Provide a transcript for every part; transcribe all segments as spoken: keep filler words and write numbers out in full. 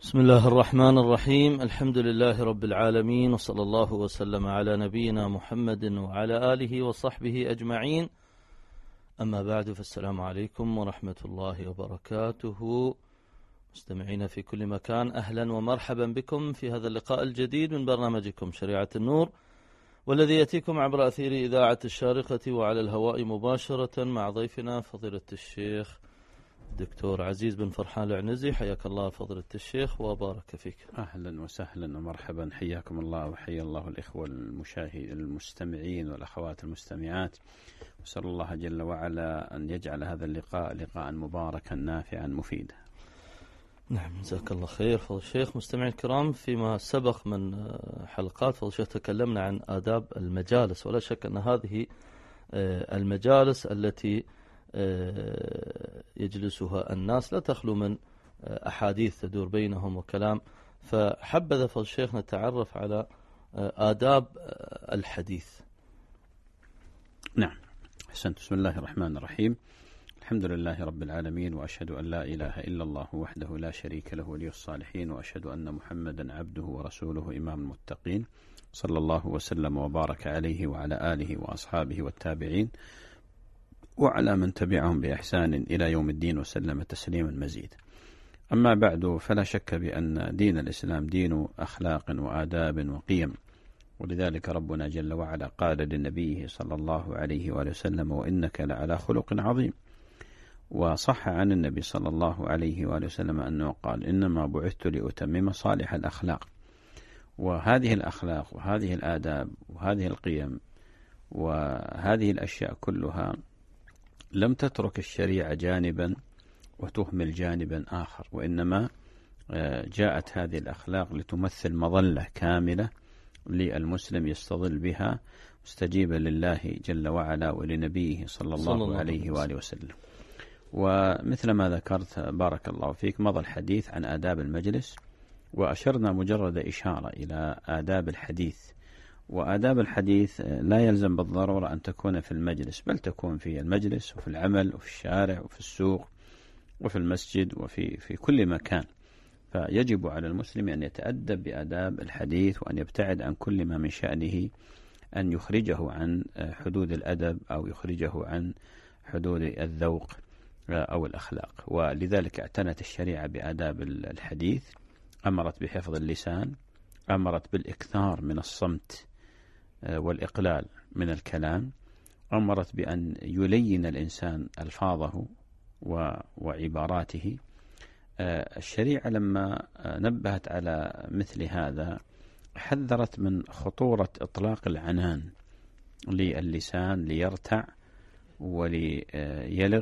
بسم الله الرحمن الرحيم. الحمد لله رب العالمين، وصلى الله وسلم على نبينا محمد وعلى آله وصحبه أجمعين. أما بعد، فالسلام عليكم ورحمة الله وبركاته. مستمعين في كل مكان، أهلا ومرحبا بكم في هذا اللقاء الجديد من برنامجكم شريعة النور، والذي يأتيكم عبر أثير إذاعة الشارقة وعلى الهواء مباشرة مع ضيفنا فضيلة الشيخ دكتور عزيز بن فرحان العنزي. حياك الله فضيلة الشيخ وبارك فيك. أهلا وسهلا ومرحبا، حياكم الله وحيا الله الإخوة المشاهد المستمعين والأخوات المستمعات. وأسأل الله جل وعلا أن يجعل هذا اللقاء لقاء مباركا نافعا مفيدا. نعم، جزاك الله خير فضيلة الشيخ. مستمعي الكرام، فيما سبق من حلقات فضيلة الشيخ تكلمنا عن آداب المجالس، ولا شك أن هذه المجالس التي يجلسها الناس لا تخلو من أحاديث تدور بينهم وكلام، فحبذا فضل الشيخ نتعرف على آداب الحديث. نعم، أحسنت. بسم الله الرحمن الرحيم. الحمد لله رب العالمين، وأشهد أن لا إله إلا الله وحده لا شريك له ولي الصالحين، وأشهد أن محمدا عبده ورسوله إمام المتقين، صلى الله وسلم وبارك عليه وعلى آله وأصحابه والتابعين وعلى من تبعهم بإحسان إلى يوم الدين، وسلم تسليما مزيدا. أما بعد، فلا شك بأن دين الإسلام دين أخلاق وآداب وقيم، ولذلك ربنا جل وعلا قال لنبيه صلى الله عليه وآله وسلم: وإنك لعلى خلق عظيم. وصح عن النبي صلى الله عليه وآله وسلم أنه قال: إنما بعثت لأتمم صالح الأخلاق. وهذه الأخلاق وهذه الآداب وهذه القيم وهذه الأشياء كلها لم تترك الشريعة جانبا وتهمل جانبا آخر، وإنما جاءت هذه الأخلاق لتمثل مظلة كاملة للمسلم يستظل بها مستجيبا لله جل وعلا ولنبيه صلى الله, صلى الله عليه وآله وسلم. ومثل ما ذكرت بارك الله فيك، مضى الحديث عن آداب المجلس، وأشرنا مجرد إشارة إلى آداب الحديث. وآداب الحديث لا يلزم بالضرورة أن تكون في المجلس، بل تكون في المجلس وفي العمل وفي الشارع وفي السوق وفي المسجد وفي في كل مكان. فيجب على المسلم أن يتأدب بآداب الحديث، وأن يبتعد عن كل ما من شأنه أن يخرجه عن حدود الأدب أو يخرجه عن حدود الذوق أو الأخلاق. ولذلك اعتنت الشريعة بآداب الحديث، أمرت بحفظ اللسان، أمرت بالإكثار من الصمت والإقلال من الكلام، أمرت بأن يلين الإنسان ألفاظه وعباراته. الشريعة لما نبهت على مثل هذا حذرت من خطورة إطلاق العنان للسان ليرتع وليلغ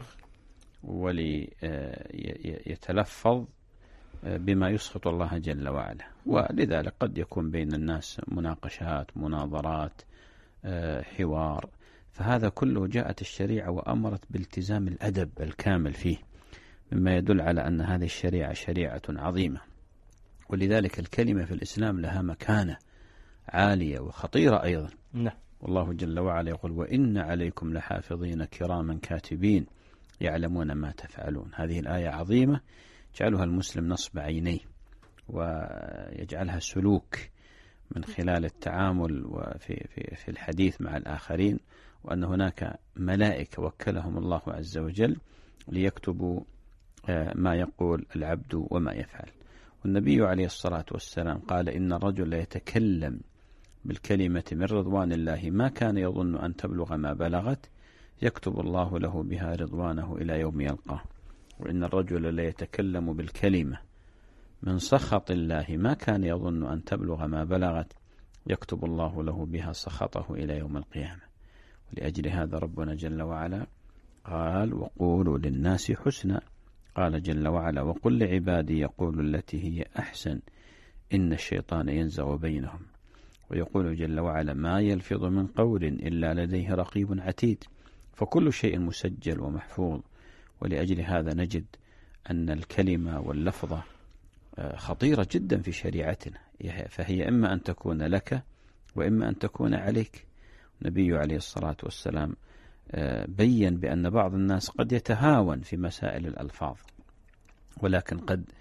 وليتلفظ بما يسخط الله جل وعلا. ولذلك قد يكون بين الناس مناقشات، مناظرات، حوار، فهذا كله جاءت الشريعة وأمرت بالتزام الأدب الكامل فيه، مما يدل على أن هذه الشريعة شريعة عظيمة. ولذلك الكلمة في الإسلام لها مكانة عالية وخطيرة أيضا. نعم. والله جل وعلا يقول: وإن عليكم لحافظين كراما كاتبين يعلمون ما تفعلون. هذه الآية عظيمة يجعلها المسلم نصب عينيه، ويجعلها سلوك من خلال التعامل وفي في في الحديث مع الآخرين، وأن هناك ملائكة وكلهم الله عز وجل ليكتبوا ما يقول العبد وما يفعل. والنبي عليه الصلاة والسلام قال: إن الرجل يتكلم بالكلمة من رضوان الله ما كان يظن أن تبلغ ما بلغت، يكتب الله له بها رضوانه إلى يوم يلقاه. وإن الرجل لا يتكلم بالكلمة من سخط الله ما كان يظن أن تبلغ ما بلغت، يكتب الله له بها سخطه إلى يوم القيامة. ولأجل هذا ربنا جل وعلا قال: وقولوا للناس حسنا. قال جل وعلا: وقل لعبادي يقولوا التي هي أحسن إن الشيطان ينزغ بينهم. ويقول جل وعلا: ما يلفظ من قول إلا لديه رقيب عتيد. فكل شيء مسجل ومحفوظ. ولأجل هذا نجد أن الكلمة واللفظة خطيرة جدا في شريعتنا، فهي إما أن تكون لك وإما أن تكون عليك. النبي عليه الصلاة والسلام بين بأن بعض الناس قد يتهاون في مسائل الألفاظ، ولكن قد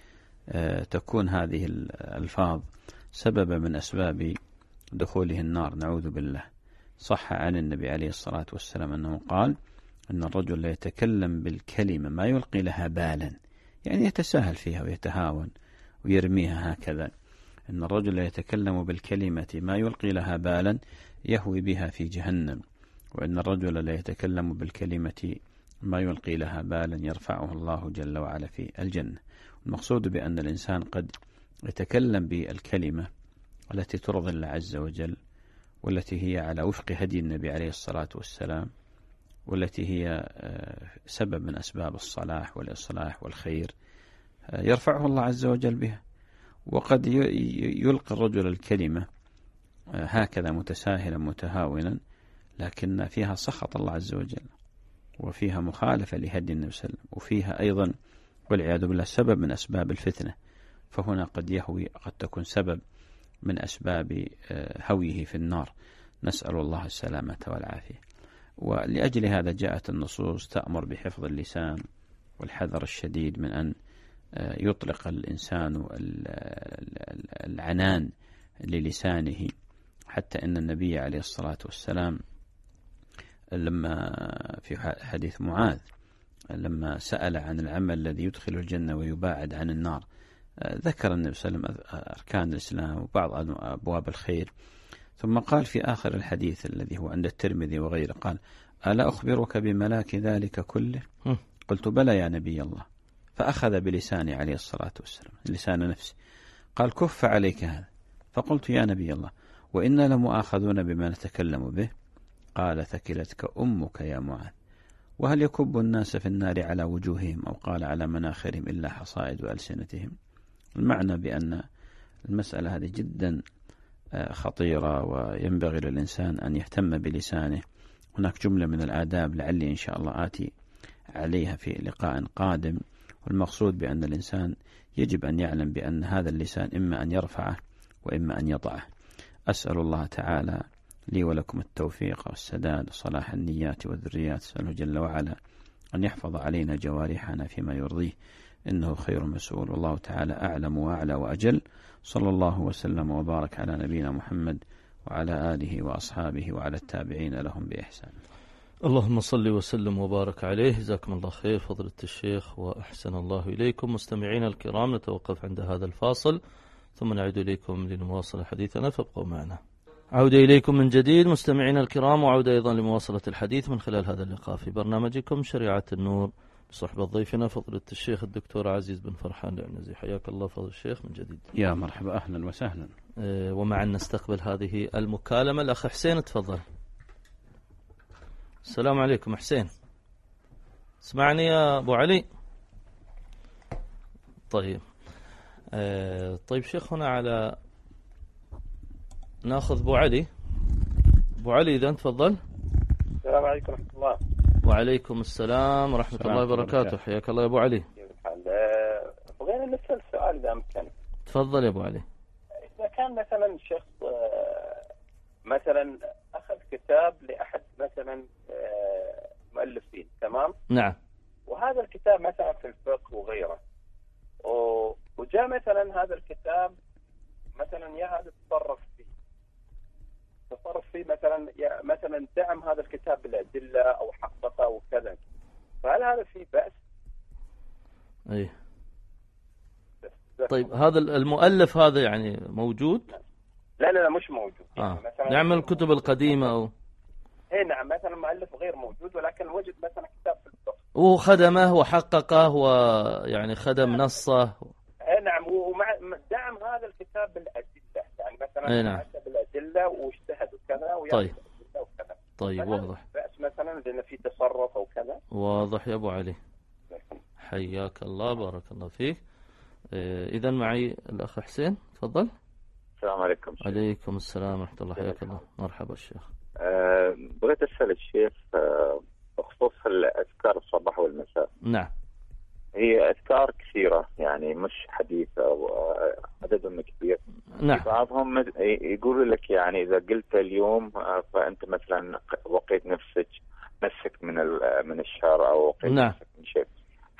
تكون هذه الألفاظ سببا من أسباب دخوله النار، نعوذ بالله. صح عن النبي عليه الصلاة والسلام أنه قال أن الرجل لا يتكلم بالكلمة ما يلقي لها بالا، يعني يتساهل فيها ويتهاون ويرميها هكذا. أن الرجل لا يتكلم بالكلمة ما يلقي لها بالا يهوي بها في جهنم، وأن الرجل لا يتكلم بالكلمة ما يلقي لها بالا يرفعه الله جل وعلا في الجنة. المقصود بأن الإنسان قد يتكلم بالكلمة التي ترضي الله عز وجل، والتي هي على وفق هدي النبي عليه الصلاة والسلام، والتي هي سبب من أسباب الصلاح والإصلاح والخير، يرفعه الله عز وجل بها. وقد يلقي الرجل الكلمة هكذا متساهلا متهاونا، لكن فيها سخط الله عز وجل، وفيها مخالفة لهدي النبي صلى الله عليه وسلم، وفيها أيضا والعياذ بالله سبب من أسباب الفتنة. فهنا قد يهوي، قد تكون سبب من أسباب هويه في النار، نسأل الله السلامة والعافية. ولأجل هذا جاءت النصوص تأمر بحفظ اللسان والحذر الشديد من أن يطلق الإنسان العنان للسانه، حتى أن النبي عليه الصلاة والسلام لما في حديث معاذ لما سأل عن العمل الذي يدخل الجنة ويباعد عن النار، ذكر النبي صلى الله عليه وسلم أركان الإسلام وبعض أبواب الخير، ثم قال في آخر الحديث الذي هو عند الترمذي وغيره، قال: ألا أخبرك بملاك ذلك كله؟ قلت: بلى يا نبي الله. فأخذ بلساني عليه الصلاة والسلام، لسان نفسي، قال: كف عليك هذا. فقلت: يا نبي الله، وإنا لمؤاخذون بما نتكلم به. قال: ثكلتك أمك يا معاذ. وهل يكب الناس في النار على وجوههم، أو قال على مناخرهم، إلا حصائد ألسنتهم؟ المعنى بأن المسألة هذه جدا خطيرة، وينبغي للإنسان أن يهتم بلسانه. هناك جملة من الآداب لعلي إن شاء الله آتي عليها في لقاء قادم، والمقصود بأن الإنسان يجب أن يعلم بأن هذا اللسان إما أن يرفعه وإما أن يضعه. أسأل الله تعالى لي ولكم التوفيق والسداد وصلاح النيات والذريات، أسأله جل وعلا أن يحفظ علينا جوارحنا فيما يرضيه، إنه خير مسؤول، والله تعالى أعلم وأعلى وأجل. صلى الله وسلم وبارك على نبينا محمد وعلى آله وأصحابه وعلى التابعين لهم بإحسان. اللهم صل وسلم وبارك عليه. جزاكم الله خير فضيلة الشيخ وأحسن الله إليكم. مستمعينا الكرام، نتوقف عند هذا الفاصل ثم نعود إليكم لنواصل حديثنا، فابقوا معنا. عودة إليكم من جديد مستمعينا الكرام، وعودة أيضا لمواصلة الحديث من خلال هذا اللقاء في برنامجكم شريعة النور بصحبة ضيفنا فضيلة الشيخ الدكتور عزيز بن فرحان العنزي. حياك الله فضل الشيخ من جديد. يا مرحبا، أهلا وسهلا. أه ومعا نستقبل هذه المكالمة. الأخ حسين تفضل. السلام عليكم حسين، اسمعني يا أبو علي؟ طيب أه طيب شيخ، هنا على ناخذ أبو علي. أبو علي إذا تفضل. السلام عليكم ورحمة الله. وعليكم السلام ورحمة الله وبركاته. حياك الله يا أبو علي. كيف الحال؟ بغينا نسأل سؤال إذا أمكن. تفضل يا أبو علي. إذا كان مثلا شخص مثلا أخذ كتاب لأحد مثلا مؤلفين، تمام؟ نعم. وهذا الكتاب مثلا في الفقه وغيره، وجاء مثلا هذا الكتاب مثلا يا هذا تصرف فيه تصرف فيه مثلا مثلا دعم هذا الكتاب بالأدلة أو حققه وكذا، فهل هذا فيه بأس؟ أي. طيب هذا المؤلف هذا يعني موجود؟ لا لا لا مش موجود. آه. يعني نعمل الكتب القديمة أو اي نعم، مثلا مؤلف غير موجود ولكن وجد مثلا كتاب في الفقه وخدمه وحققه ويعني خدم نصه. اي نعم، ومع دعم هذا الكتاب بالأدلة، يعني مثلا نعم. حسب الأدلة واجتهد وكذا ويعني طيب. وكذا. طيب واضح. بأس مثلا لأن في تصرف أو كذا. واضح يا أبو علي. حياك الله، بارك الله فيك. إذا معي الأخ حسين، تفضل. السلام عليكم. عليكم السلام ورحمة الله. حياك الله. مرحبا الشيخ. أه بغيت أسأل الشيخ أه بخصوص الأذكار الصباح والمساء. نعم. هي أذكار كثيرة يعني مش حديثة وعددهم كبير. نعم. بعضهم يقول لك يعني إذا قلت اليوم فأنت مثلا وقيت نفسك نفسك من من الشر أو وقيت نعم. نفسك من شيء.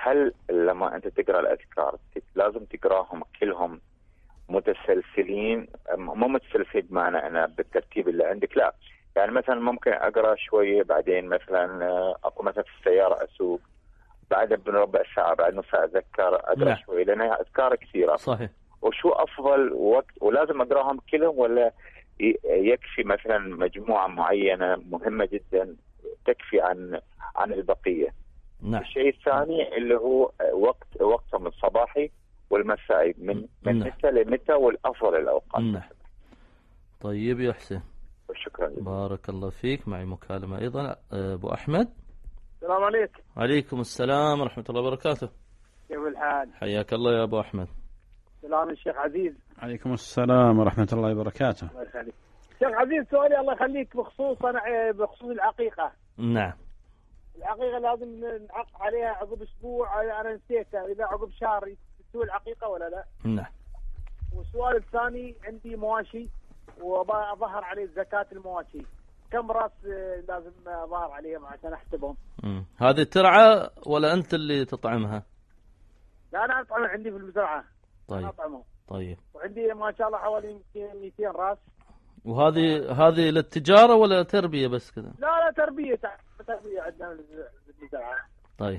هل لما أنت تقرأ الأذكار لازم تقرأهم كلهم متسلسلين، مو متسلسل بمعنى أنا بالترتيب اللي عندك، لا يعني مثلا ممكن أقرأ شوية بعدين مثلا أكون مثلا في السيارة أسوق، بعد بربع ساعة بعد نص ساعة أتذكر أقرأ لا. شوية لأنها أذكار كثيرة. صحيح. وشو أفضل وقت، ولازم أقرأهم كلهم ولا يكفي مثلا مجموعة معينة مهمة جدا تكفي عن عن البقية؟ نعم. الشيء الثاني اللي هو وقت وقتهم الصباحي والمسائي من من نعم. متى لمتى والأفضل الأوقات. نعم. طيب يا حسين، شكرا جدا. بارك الله فيك. معي مكالمة أيضا. أبو أحمد. السلام عليكم. عليكم السلام ورحمة الله وبركاته. كيف الحال؟ حياك الله يا أبو أحمد. سلام الشيخ عزيز. عليكم السلام ورحمة الله وبركاته. الله يخليك. شيخ عزيز، سؤالي الله يخليك بخصوص بخصوص العقيقة. نعم. العقيقة لازم نعق عليها عقب أسبوع، أنا نسيتها، إذا عقب شهر تسوي العقيقة ولا لا؟ نعم. والسؤال الثاني، عندي مواشي وظهر عليه زكاة المواشي، كم راس لازم ظهر عليهم عشان أحسبهم؟ مم. هذه ترعى ولا أنت اللي تطعمها؟ لا أنا أطعمها عندي في المزرعة. طيب. أنا أطعمهم. طيب. وعندي ما شاء الله حوالي مئتين راس. وهذه هذه للتجارة ولا تربية بس كذا؟ لا لا تربية تربية عندنا بالمزرعة. طيب.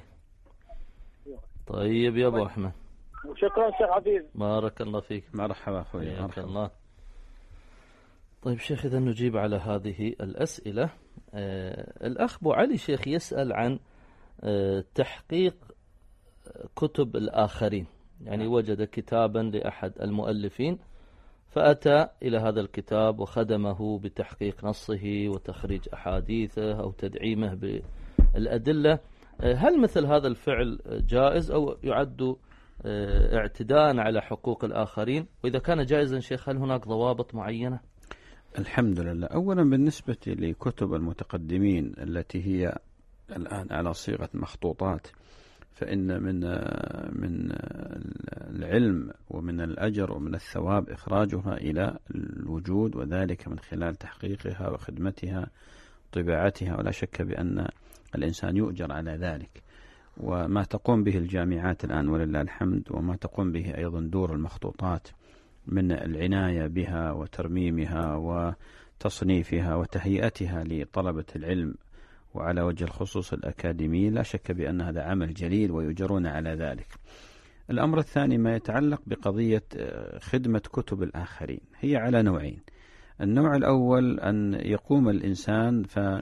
طيب يا أبو أحمد. وشكرا شيخ عزيز. بارك الله فيك. مرحبا أخوي. حياك الله. طيب شيخ، إذا نجيب على هذه الأسئلة. آه الأخ أبو علي شيخ يسأل عن آه تحقيق كتب الآخرين، يعني وجد كتابا لأحد المؤلفين فأتى إلى هذا الكتاب وخدمه بتحقيق نصه وتخريج أحاديثه أو تدعيمه بالأدلة. هل مثل هذا الفعل جائز أو يعد اعتداء على حقوق الآخرين؟ وإذا كان جائزا شيخ، هل هناك ضوابط معينة؟ الحمد لله. أولا بالنسبة لكتب المتقدمين التي هي الآن على صيغة مخطوطات، فإن من من العلم ومن الأجر ومن الثواب إخراجها إلى الوجود، وذلك من خلال تحقيقها وخدمتها طباعتها، ولا شك بأن الإنسان يؤجر على ذلك. وما تقوم به الجامعات الآن ولله الحمد، وما تقوم به أيضا دور المخطوطات من العناية بها وترميمها وتصنيفها وتهيئتها لطلبة العلم وعلى وجه الخصوص الأكاديمي، لا شك بأن هذا عمل جليل ويجرون على ذلك. الأمر الثاني ما يتعلق بقضية خدمة كتب الآخرين، هي على نوعين. النوع الأول أن يقوم الإنسان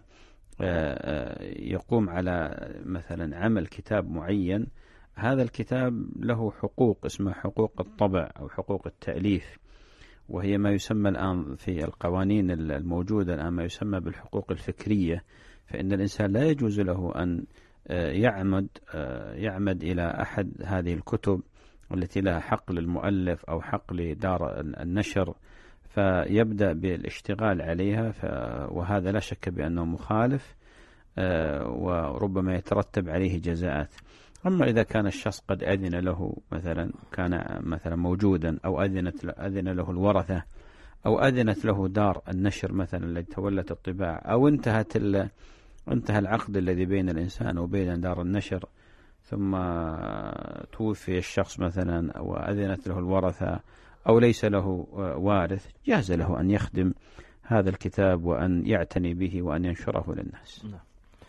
فيقوم على مثلا عمل كتاب معين، هذا الكتاب له حقوق اسمها حقوق الطبع أو حقوق التأليف، وهي ما يسمى الآن في القوانين الموجودة الآن ما يسمى بالحقوق الفكرية. فإن الإنسان لا يجوز له أن يعمد يعمد إلى أحد هذه الكتب التي لها حق للمؤلف أو حق لدار النشر فيبدأ بالاشتغال عليها، وهذا لا شك بأنه مخالف وربما يترتب عليه جزاءات. أما إذا كان الشخص قد أذن له، مثلا كان مثلا موجودا أو أذنت أذن له الورثة أو أذنت له دار النشر مثلا التي تولت الطباعة، أو انتهت انتهى العقد الذي بين الإنسان وبين دار النشر ثم توفي الشخص مثلا أو أذنت له الورثة أو ليس له وارث، جاز له أن يخدم هذا الكتاب وأن يعتني به وأن ينشره للناس. نعم.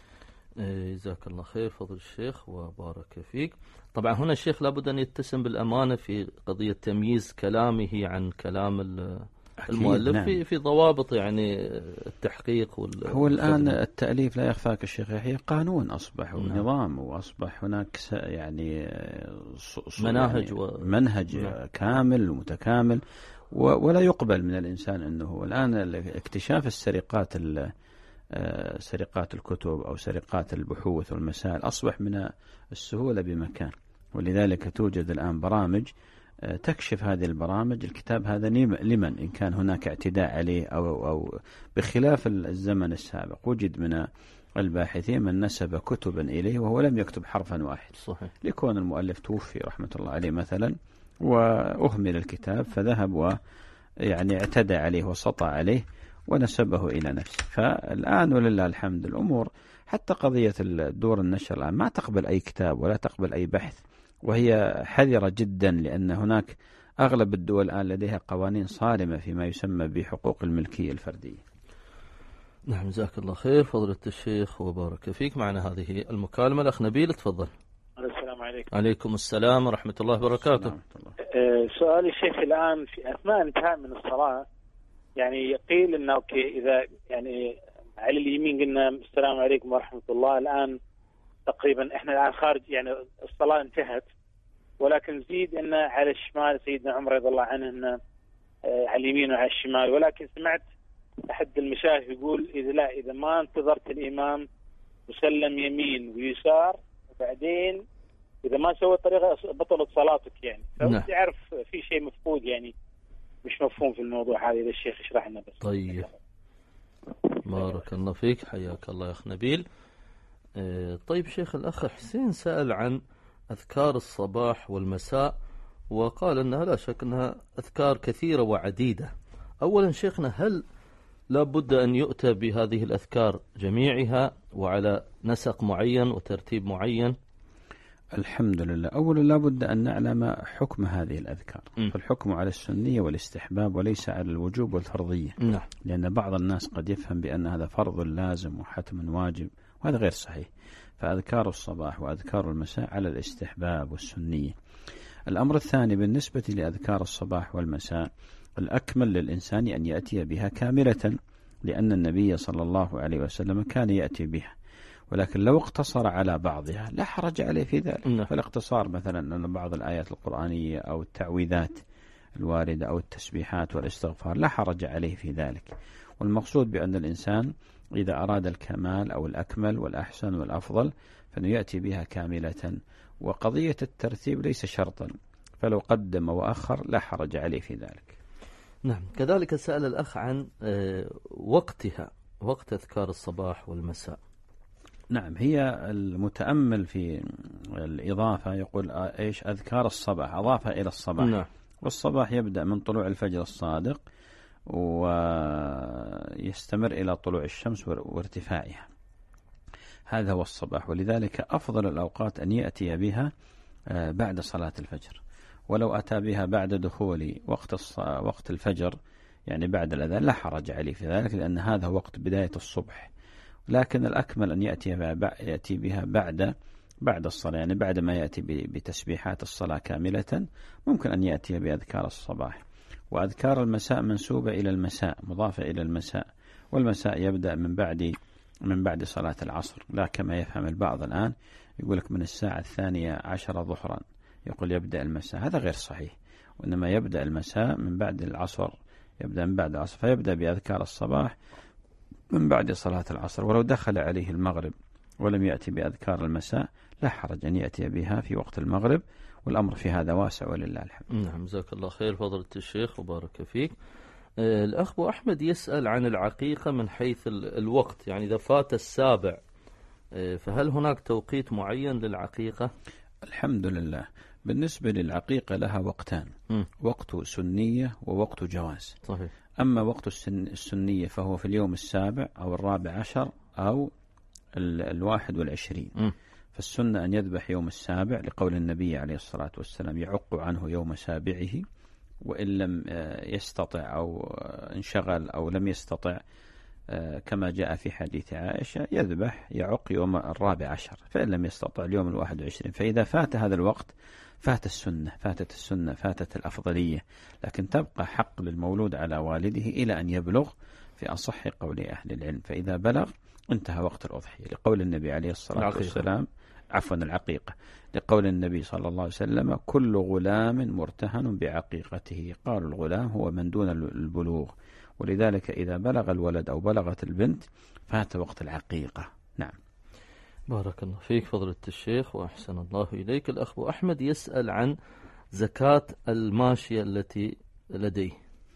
جزاك الله خير فضل الشيخ وبارك فيك. طبعا هنا الشيخ لابد أن يتسم بالأمانة في قضية تمييز كلامه عن كلام المؤلف. نعم. في في ضوابط يعني التحقيق وال هو الآن التأليف لا يخفاك الشيخ يحيى قانون أصبح نعم. ونظام، وأصبح هناك يعني مناهج يعني و... منهج نعم. كامل ومتكامل، ولا يقبل من الإنسان أنه الآن اكتشاف السرقات سرقات الكتب أو سرقات البحوث والمسائل أصبح من السهولة بمكان، ولذلك توجد الآن برامج تكشف هذه البرامج الكتاب هذا لمن إن كان هناك اعتداء عليه أو, أو بخلاف الزمن السابق وجد من الباحثين من نسب كتبا إليه وهو لم يكتب حرفا واحد. صحيح. لكون المؤلف توفي رحمة الله عليه مثلا وأهمل الكتاب فذهب ويعني اعتدى عليه وسطى عليه ونسبه إلى نفسه. فالآن ولله الحمد الأمور حتى قضية الدور النشر الآن ما تقبل أي كتاب ولا تقبل أي بحث، وهي حذرة جدا، لأن هناك أغلب الدول الآن لديها قوانين صارمة فيما يسمى بحقوق الملكية الفردية. نعم، جزاك الله خير فضيلة الشيخ وبارك فيك. معنا هذه المكالمة الأخ نبيل، تفضل. السلام عليكم. عليكم السلام ورحمة الله وبركاته. أه سؤالي الشيخ الآن في أثناء الانتهاء من الصلاة، يعني قيل إنه أوكي إذا يعني على اليمين قلنا السلام عليكم ورحمة الله، الآن تقريبا إحنا الآن خارج يعني الصلاة انتهت، ولكن زيد إنه على الشمال سيدنا عمر رضي الله عنه إنه أه على اليمين وعلى الشمال، ولكن سمعت أحد المشايخ يقول إذا لا إذا ما انتظرت الإمام وسلم يمين ويسار وبعدين إذا ما سوى الطريقة بطلت صلاتك يعني. فودي أعرف في شيء مفقود يعني مش مفهوم في الموضوع هذا، إذا الشيخ يشرح لنا بس. طيب بارك الله فيك، حياك الله يا أخ نبيل. اه طيب شيخ، الأخ حسين سأل عن أذكار الصباح والمساء، وقال أنها لا شك أنها أذكار كثيرة وعديدة. أولا شيخنا، هل لا بد أن يؤتى بهذه الأذكار جميعها وعلى نسق معين وترتيب معين؟ الحمد لله. أولا لا بد أن نعلم حكم هذه الأذكار، م. فالحكم على السنية والاستحباب وليس على الوجوب والفرضية. نعم. لأن بعض الناس قد يفهم بأن هذا فرض لازم وحتم واجب، وهذا غير صحيح. فأذكار الصباح وأذكار المساء على الاستحباب والسنية. الأمر الثاني بالنسبة لأذكار الصباح والمساء، الأكمل للإنسان أن يأتي بها كاملة، لأن النبي صلى الله عليه وسلم كان يأتي بها، ولكن لو اقتصر على بعضها لا حرج عليه في ذلك. نعم. فالاقتصار مثلا أن بعض الآيات القرآنية أو التعويذات الواردة أو التسبيحات والاستغفار لا حرج عليه في ذلك. والمقصود بأن الإنسان إذا أراد الكمال أو الأكمل والأحسن والأفضل فإنه يأتي بها كاملة، وقضية الترتيب ليس شرطا، فلو قدم وأخر لا حرج عليه في ذلك. نعم. كذلك سأل الأخ عن وقتها، وقت أذكار الصباح والمساء. نعم، هي المتأمل في الإضافة يقول إيش أذكار الصباح، أضافها إلى الصباح. نعم. والصباح يبدأ من طلوع الفجر الصادق ويستمر إلى طلوع الشمس وارتفاعها، هذا هو الصباح. ولذلك أفضل الأوقات أن يأتي بها بعد صلاة الفجر، ولو أتى بها بعد دخول وقت وقت الفجر يعني بعد الأذان لا حرج عليه في ذلك، لأن هذا وقت بداية الصبح. لكن الأكمل أن يأتي يأتي بها بعد بعد الصلاة، يعني بعد ما يأتي بتسبيحات الصلاة كاملة ممكن أن يأتي بأذكار الصباح. وأذكار المساء منسوبة إلى المساء، مضافة إلى المساء، والمساء يبدأ من بعد من بعد صلاة العصر، لا كما يفهم البعض الآن يقول لك من الساعة الثانية عشرة ظهرا يقول يبدأ المساء، هذا غير صحيح. وإنما يبدأ المساء من بعد العصر، يبدأ من بعد العصر، فيبدأ بأذكار الصباح من بعد صلاة العصر. ولو دخل عليه المغرب ولم يأتي بأذكار المساء لا حرج أن يأتي بها في وقت المغرب، والأمر في هذا واسع ولله الحمد. نعم، جزاك الله خير فضيلة الشيخ وبارك فيك. آه الأخ أبو أحمد يسأل عن العقيقة من حيث الوقت، يعني إذا فات السابع آه فهل هناك توقيت معين للعقيقة؟ الحمد لله. بالنسبة للعقيقة لها وقتان، م. وقت سنية ووقت جواز. صحيح. أما وقت السن السنية فهو في اليوم السابع أو الرابع عشر أو الواحد والعشرين. م. فالسنة أن يذبح يوم السابع لقول النبي عليه الصلاة والسلام يعق عنه يوم سابعه، وإن لم يستطع أو انشغل أو لم يستطع كما جاء في حديث عائشة يذبح يعق يوم الرابع عشر، فإن لم يستطع اليوم الواحد والعشرين. فإذا فات هذا الوقت فات السنة، فاتت السنة، فاتت الأفضلية، لكن تبقى حق للمولود على والده إلى أن يبلغ في أصح قول أهل العلم. فإذا بلغ انتهى وقت الأضحية لقول النبي عليه الصلاة العقيقة. والسلام عفوا العقيقة لقول النبي صلى الله عليه وسلم كل غلام مرتهن بعقيقته، قال الغلام هو من دون البلوغ، ولذلك إذا بلغ الولد أو بلغت البنت فات وقت العقيقة. نعم. بارك الله فيك فضيلة الشيخ وأحسن الله إليك. الأخ أبو أحمد يسأل عن زكاة الماشية التي لديه.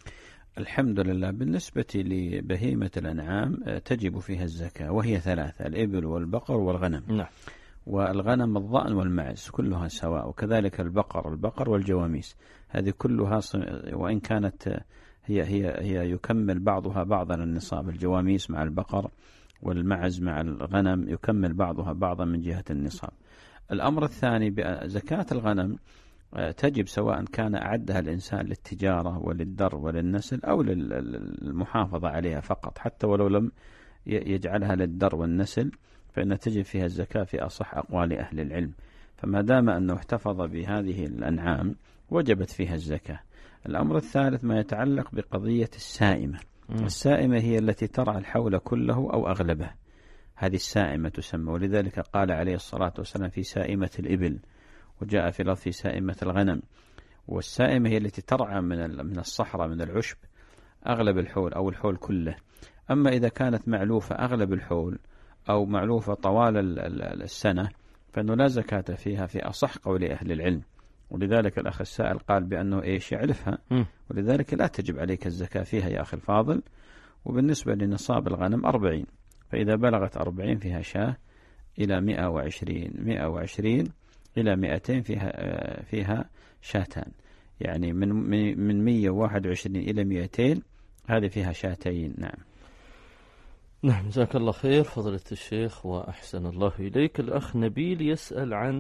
الحمد لله. بالنسبة لبهيمة الأنعام تجب فيها الزكاة، وهي ثلاثة: الإبل والبقر والغنم. نعم. والغنم الضأن والمعز كلها سواء، وكذلك البقر البقر والجواميس، هذه كلها وإن كانت هي هي هي يكمل بعضها بعضا النصاب، الجواميس مع البقر والمعز مع الغنم يكمل بعضها بعضا من جهة النصاب. الأمر الثاني بزكاة الغنم تجب سواء كان أعدها الإنسان للتجارة وللدر وللنسل أو للمحافظة عليها فقط، حتى ولو لم يجعلها للدر والنسل فإن تجب فيها الزكاة في أصح أقوال أهل العلم. فما دام أنه احتفظ بهذه الأنعام وجبت فيها الزكاة. الأمر الثالث ما يتعلق بقضية السائمة. م. السائمة هي التي ترعى الحول كله أو أغلبه، هذه السائمة تسمى، ولذلك قال عليه الصلاة والسلام في سائمة الإبل، وجاء في لفظ في سائمة الغنم. والسائمة هي التي ترعى من من الصحراء من العشب أغلب الحول أو الحول كله. أما إذا كانت معلوفة أغلب الحول أو معلوفة طوال السنة فإنه لا زكاة فيها في أصح قول أهل العلم. ولذلك الأخ السائل قال بأنه إيش يعرفها، ولذلك لا تجب عليك الزكاة فيها يا أخي الفاضل. وبالنسبة لنصاب الغنم أربعين، فإذا بلغت أربعين فيها شاة إلى مئة وعشرين مئة وعشرين إلى مئتين فيها فيها شاتان، يعني من من مئة وواحد وعشرين إلى مئتين هذه فيها شاتين. نعم. نعم، جزاك الله خير فضيلة الشيخ وأحسن الله إليك. الأخ نبيل يسأل عن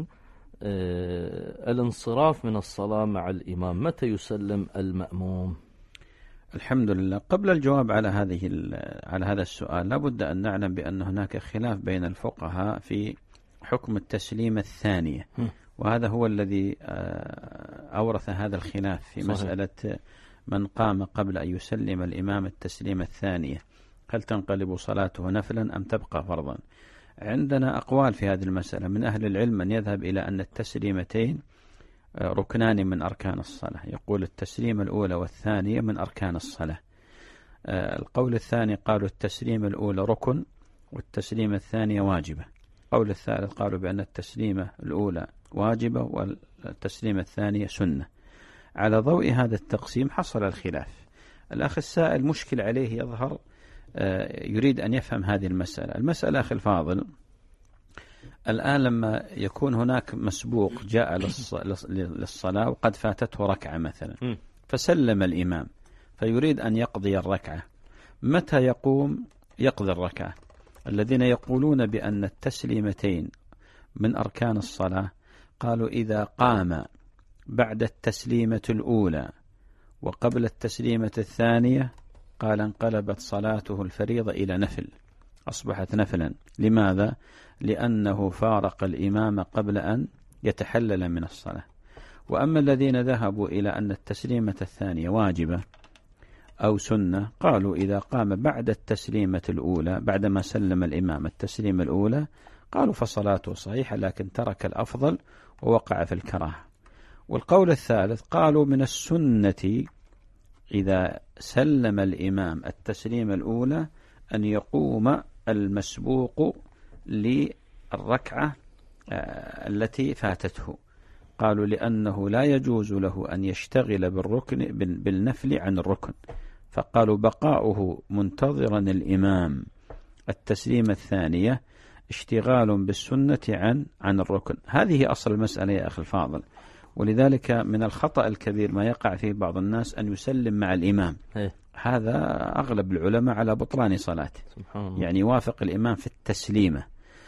آه الانصراف من الصلاة مع الإمام، متى يسلم المأموم؟ الحمد لله. قبل الجواب على هذه على هذا السؤال لابد أن نعلم بأن هناك خلاف بين الفقهاء في حكم التسليم الثانية، وهذا هو الذي أورث هذا الخلاف في صحيح. مسألة من قام قبل أن يسلم الإمام التسليم الثانية هل تنقلب صلاته نفلا أم تبقى فرضا؟ عندنا أقوال في هذه المسألة. من أهل العلم من يذهب إلى أن التسليمتين ركنان من أركان الصلاة، يقول التسليم الأولى والثانية من أركان الصلاة. القول الثاني قالوا التسليم الأولى ركن والتسليم الثانية واجبة. القول الثالث قالوا بأن التسليمة الأولى واجبة والتسليمة الثانية سنة. على ضوء هذا التقسيم حصل الخلاف. الأخ السائل مشكل عليه يظهر يريد أن يفهم هذه المسألة. المسألة أخي الفاضل، الآن لما يكون هناك مسبوق جاء للصلاة وقد فاتته ركعة مثلا فسلم الإمام فيريد أن يقضي الركعة، متى يقوم يقضي الركعة؟ الذين يقولون بأن التسليمتين من أركان الصلاة قالوا إذا قام بعد التسليمة الأولى وقبل التسليمة الثانية قال انقلبت صلاته الفريضة إلى نفل، أصبحت نفلا. لماذا؟ لأنه فارق الإمام قبل أن يتحلل من الصلاة. وأما الذين ذهبوا إلى أن التسليمة الثانية واجبة أو سنة قالوا إذا قام بعد التسليمة الأولى بعدما سلم الإمام التسليمة الأولى قالوا فصلاته صحيحة لكن ترك الأفضل ووقع في الكراهة. والقول الثالث قالوا من السنة إذا سلم الإمام التسليمة الأولى أن يقوم المسبوق للركعة التي فاتته. قالوا لأنه لا يجوز له أن يشتغل بالركن بالنفل عن الركن، فقالوا بقاؤه منتظرا الإمام التسليمة الثانية اشتغال بالسنة عن عن الركن. هذه أصل المسألة يا أخي الفاضل. ولذلك من الخطأ الكبير ما يقع فيه بعض الناس أن يسلم مع الإمام. هي. هذا أغلب العلماء على بطلان صلاته، يعني يوافق الإمام في التسليمة.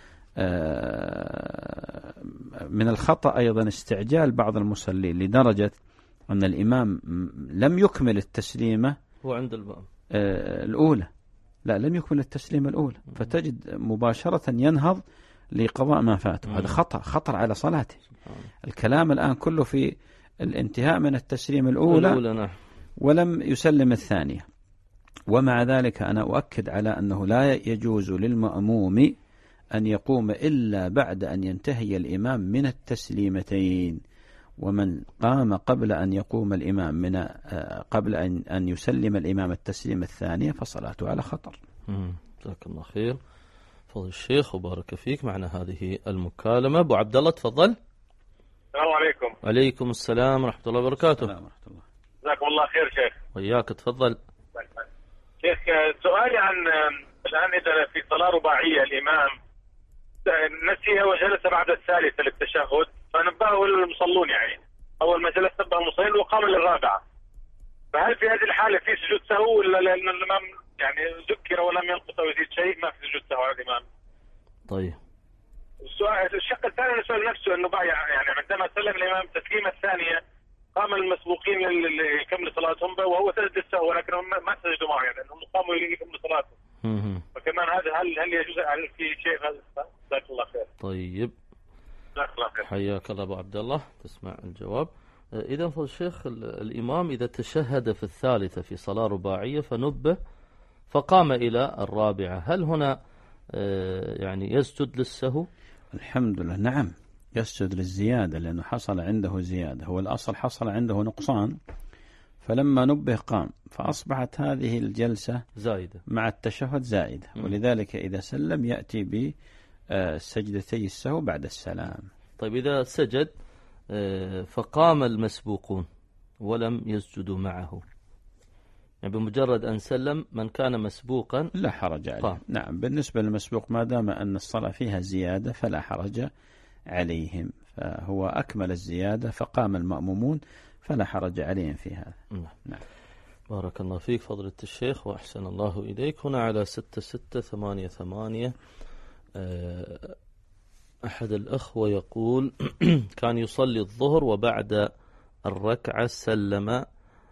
من الخطأ أيضا استعجال بعض المصلين لدرجة أن الإمام لم يكمل التسليمة هو عند الباب الأولى، لا لم يكمل التسليمة الأولى فتجد مباشرة ينهض لقضاء ما فاته. هذا خطأ خطر على صلاته. الكلام الآن كله في الانتهاء من التسليمة الأولى, الأولى ولم يسلم الثانية. ومع ذلك أنا أؤكد على أنه لا يجوز للمأموم أن يقوم إلا بعد أن ينتهي الإمام من التسليمتين. ومن قام قبل أن يقوم الإمام من قبل أن أن يسلم الإمام التسليم الثانية فصلاته على خطر. جزاك الله خير فضل الشيخ وبارك فيك. معنا هذه المكالمة. أبو عبد الله تفضل. السلام عليكم. وعليكم السلام ورحمة الله وبركاته. السلام ورحمة الله. جزاكم الله خير شيخ. وإياك تفضل. شيخ سؤالي عن الآن إذا في صلاة رباعية الإمام نسيها وجلس بعد الثالثة للتشهد فنبهه المصلون، يعني أول ما جلس نبه المصلين وقام للرابعة، فهل في هذه الحالة في سجود سهو ولا لأن الإمام يعني ذكر ولم ينقص أو يزيد شيء ما في سجود سهو على الإمام. طيب. السؤال الشق الثاني من السؤال نفسه انه بقى يعني عندما سلم الامام التسليمه الثانيه قام المسبوقين ليكملوا صلاتهم وهو سجد السهو ولكنهم ما سجدوا معه يعني انهم قاموا يكملوا صلاتهم. فكمان هذا هل هل يجوز هل في شيء هذا؟ جزاك الله خير. طيب. جزاك الله خير. حياك الله ابو عبد الله، تسمع الجواب. اذا فضل الشيخ الامام اذا تشهد في الثالثه في صلاه رباعيه فنبه فقام الى الرابعه، هل هنا يعني يسجد للسهو؟ الحمد لله نعم يسجد للزيادة، لأنه حصل عنده زيادة. هو الأصل حصل عنده نقصان، فلما نبه قام، فأصبحت هذه الجلسة زائدة مع التشهد زائدة. ولذلك إذا سلم يأتي بسجدتي السهو بعد السلام. طيب إذا سجد فقام المسبوقون ولم يسجدوا معه، يعني بمجرد أن سلم من كان مسبوقا لا حرج عليه. قام. نعم بالنسبة للمسبوق ما دام أن الصلاة فيها زيادة فلا حرج عليهم، فهو أكمل الزيادة فقام المأمومون فلا حرج عليهم في هذا. نعم. نعم. بارك الله فيك فضيلة الشيخ وأحسن الله إليك. هنا على ستة ستة ثمانية ثمانية أحد الأخوة يقول كان يصلي الظهر وبعد الركعة سلم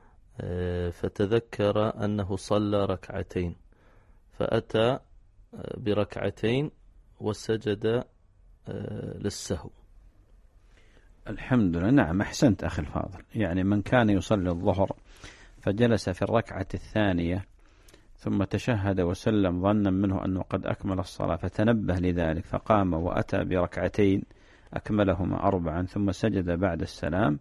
فتذكر أنه صلى ركعتين فأتى بركعتين وسجد للسهو. الحمد لله نعم أحسنت أخي الفاضل. يعني من كان يصلي الظهر فجلس في الركعة الثانية ثم تشهد وسلم ظنا منه أنه قد أكمل الصلاة فتنبه لذلك فقام وأتى بركعتين أكملهما أربعا ثم سجد بعد السلام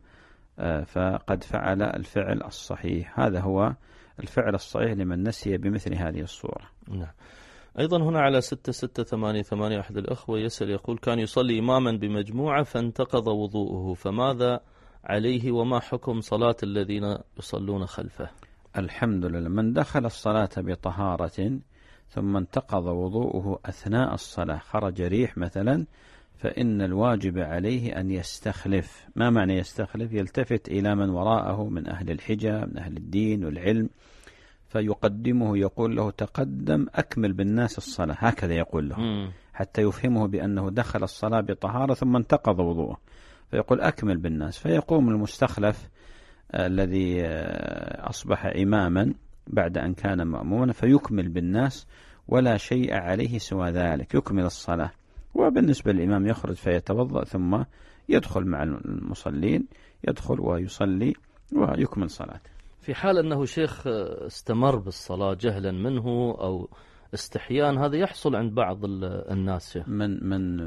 فقد فعل الفعل الصحيح. هذا هو الفعل الصحيح لمن نسي بمثل هذه الصورة. نعم. أيضا هنا على ستة ستة ثمانية ثمانية أحد الأخوة يسأل يقول كان يصلي إماما بمجموعة فانتقض وضوءه فماذا عليه وما حكم صلاة الذين يصلون خلفه؟ الحمد لله من دخل الصلاة بطهارة ثم انتقض وضوءه أثناء الصلاة خرج ريح مثلا فإن الواجب عليه أن يستخلف. ما معنى يستخلف؟ يلتفت إلى من وراءه من أهل الحجة من أهل الدين والعلم فيقدمه يقول له تقدم أكمل بالناس الصلاة، هكذا يقول له حتى يفهمه بأنه دخل الصلاة بطهارة ثم انتقض وضوءه فيقول أكمل بالناس. فيقوم المستخلف الذي أصبح إماما بعد أن كان مأمونا فيكمل بالناس ولا شيء عليه سوى ذلك، يكمل الصلاة. وبالنسبة للإمام يخرج فيتوضأ ثم يدخل مع المصلين، يدخل ويصلي ويكمل صلاته. في حال أنه شيخ استمر بالصلاة جهلا منه أو استحيان، هذا يحصل عند بعض الناس شيخ. من من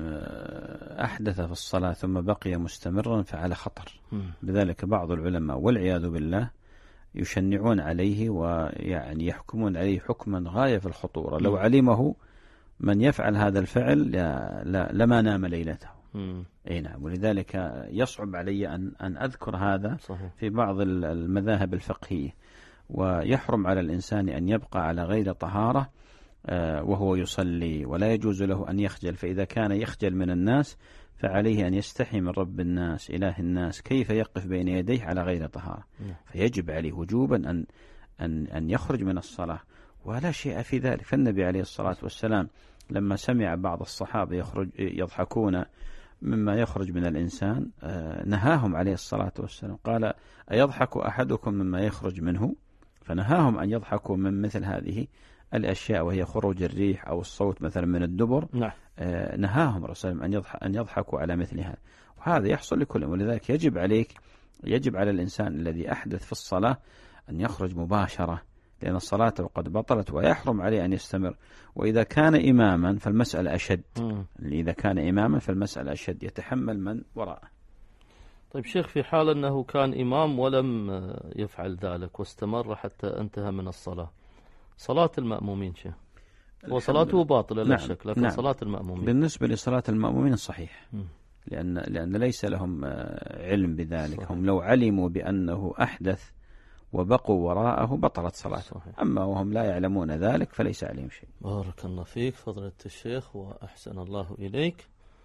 أحدث في الصلاة ثم بقي مستمرا فعلى خطر. لذلك بعض العلماء والعياذ بالله يشنعون عليه ويعني يحكمون عليه حكما غاية في الخطورة. لو علمه من يفعل هذا الفعل لا لا لما نام ليلته. اي نعم. ولذلك يصعب علي أن أن أذكر هذا صحيح. في بعض المذاهب الفقهية، ويحرم على الإنسان أن يبقى على غير طهارة وهو يصلي، ولا يجوز له أن يخجل. فإذا كان يخجل من الناس فعليه أن يستحي من رب الناس إله الناس كيف يقف بين يديه على غير طهارة. فيجب عليه وجوبا أن أن أن يخرج من الصلاة ولا شيء في ذلك. فالنبي عليه الصلاة والسلام لما سمع بعض الصحابة يخرج يضحكون مما يخرج من الإنسان نهاهم عليه الصلاة والسلام، قال أيضحك أحدكم مما يخرج منه؟ فنهاهم أن يضحكوا من مثل هذه الأشياء وهي خروج الريح أو الصوت مثلا من الدبر. نعم. نهاهم الرسول أن يضحك أن يضحكوا على مثل هذا، وهذا يحصل لكل. ولذلك يجب عليك يجب على الإنسان الذي أحدث في الصلاة أن يخرج مباشرة، لأن الصلاة قد بطلت ويحرم عليه أن يستمر. وإذا كان إماما فالمسألة أشد. م. إذا كان إماما فالمسألة أشد، يتحمل من وراءه. طيب شيخ، في حال أنه كان إمام ولم يفعل ذلك واستمر حتى انتهى من الصلاة، صلاة المأمومين شيخ وصلاته باطلة لا نعم. شك، لكن نعم. صلاة المأمومين بالنسبة لصلاة المأمومين صحيح. م. لأن لأن ليس لهم علم بذلك. صحيح. هم لو علموا بأنه أحدث وبقوا وراءه بطلت صلاته. أما وهم لا يعلمون ذلك فليس عليهم شيء. بارك الله فيك فضيلة الشيخ وأحسن الله إليك.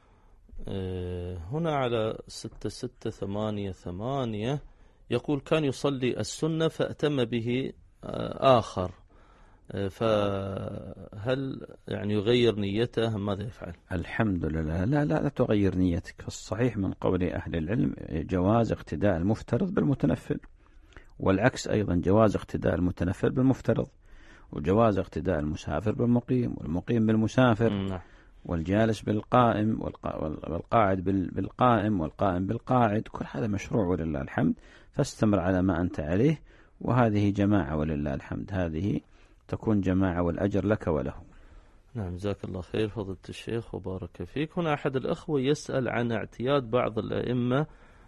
هنا على ستة ستة ثمانية ثمانية يقول كان يصلي السنة فأتم به آخر فهل يعني يغير نيته ماذا يفعل؟ الحمد لله لا لا, لا تغير نيتك. الصحيح من قول أهل العلم جواز اقتداء المفترض بالمتنفل، والعكس أيضا جواز اقتداء المتنفل بالمفترض، وجواز اقتداء المسافر بالمقيم، والمقيم بالمسافر، والجالس بالقائم، والقاعد بالقائم، والقائم بالقاعد. كل هذا مشروع ولله الحمد، فاستمر على ما أنت عليه، وهذه جماعة ولله الحمد، هذه تكون جماعة والأجر لك وله. نعم جزاك الله خير فضيلة الشيخ وبارك فيك. هنا أحد الأخوة يسأل عن اعتياد بعض الأئمة